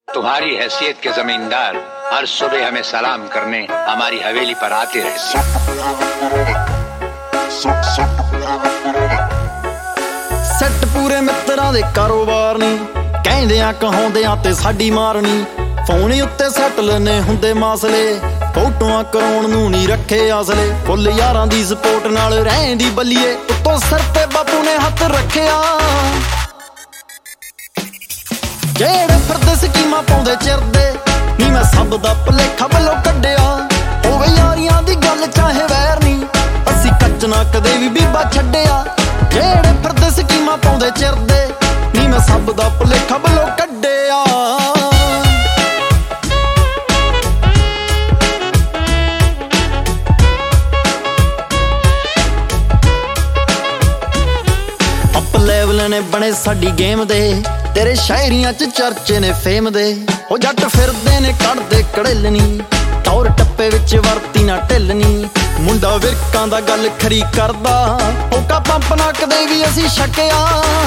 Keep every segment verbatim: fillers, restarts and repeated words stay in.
तुम्हारी हैसियत के जमींदार हर सुबह हमें सलाम करने हमारी हवेली पर आते रहते। सट पूरे मित्रां दे कारोबार नी कहंदियां कहाउंदियां ते साडी मारनी। फोन उत्ते सैटल ने हुंदे मासले फोटोआं कराउण नूं नी रखे असले। फुੱਲ यारां दी सपोर्ट नाल रहंदी बल्लीए उत्तों सिर ते बापू ने हत्थ रखिया। जेड़े फिरदे स्कीमां पाउंदे चिरदे नी मैं सब दा भुलेखा बल्लों कड्डिया। होवे यारियां दी गल चाहे वैर नी असीं कच्च ना कदे भी बीबा छड्डिया। जेड़े फिरदे स्कीमां पाउंदे चिरदे नी मैं सब दा भुलेखा बल्लों कड्डिया। अप लेवल ने बने साडी गेम दे तेरे शायरियां च चर्चे ने फेम दे। ओ जट फिरदे ने कढ़दे कड़ेलनी टौर टप्पे विच वरती ना ढिलनी। मुंडा विरकां दा गल खरी करदा ओका पंप ना कदे भी असीं छकिया।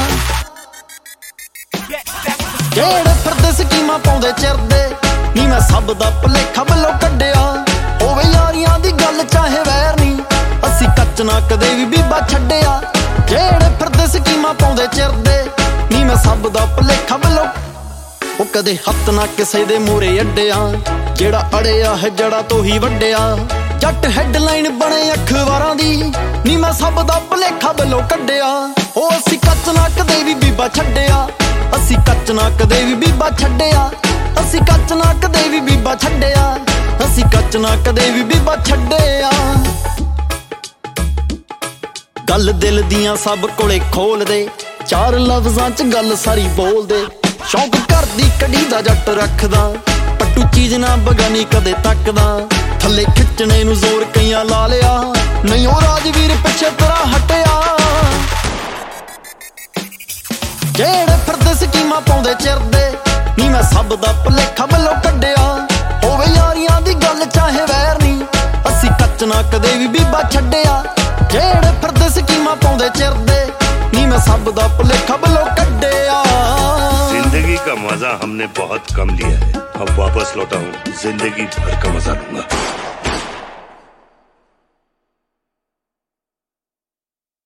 जेड़े फिरदे स्कीमां पाउंदे चिरदे नी मैं सब दा भुलेखा बल्लों कड्डिया। होवे यारियां दी गल चाहे वैर नी असीं कच्च ना कदे भी बीबा छड्डिया। जेड़े फिरदे स्कीमां पाउंदे चिरदे नी मैं सब दा भुलेखा बल्लों ओ कदे हत्थ ना किसे दे मूरे अड्डिया। जेड़ा अड़िया है जड़ा तो ही वड्डिया। जट हैडलाइन बने अखबारां दी नी मैं सब दा भुलेखा बल्लों कड्डिया। ओ असीं कच्च ना कदे भी बीबा छड्डिया। असीं कच्च ना कदे भी बीबा छड्डिया। असीं कच्च ना कदे भी बीबा छड्डिया। असीं कच्च ना कदे भी बीबा छड्डिया। गल दिल दियां सब कोले खोल दे चार लफ्जां च गल सारी बोल दे। शौक घर दी कड़ी दा जट रखदा पट्टू चीज ना बगानी कदे तकदा। थल्ले खिच्चने नूं जोर कईयां ला लिया नहीं ओ राजवीर पिछे तेरा हटिया। जेड़े फिरदे स्कीमां पाउंदे चिरदे नी मैं सब दा भुलेखा बल्लों कड्डिया। होवे यारियां दी गल चाहे वैर नी असीं कच्च ना कदे भी बीबा छड्डिया। जेड़े फिरदे स्कीमां पाउंदे चिरदे नी मैं सब दा भुलेखा बल्लों कड्डिया। जिंदगी का मजा हमने बहुत कम लिया है, अब वापस लौटा हूँ जिंदगी भर का मजा लूंगा।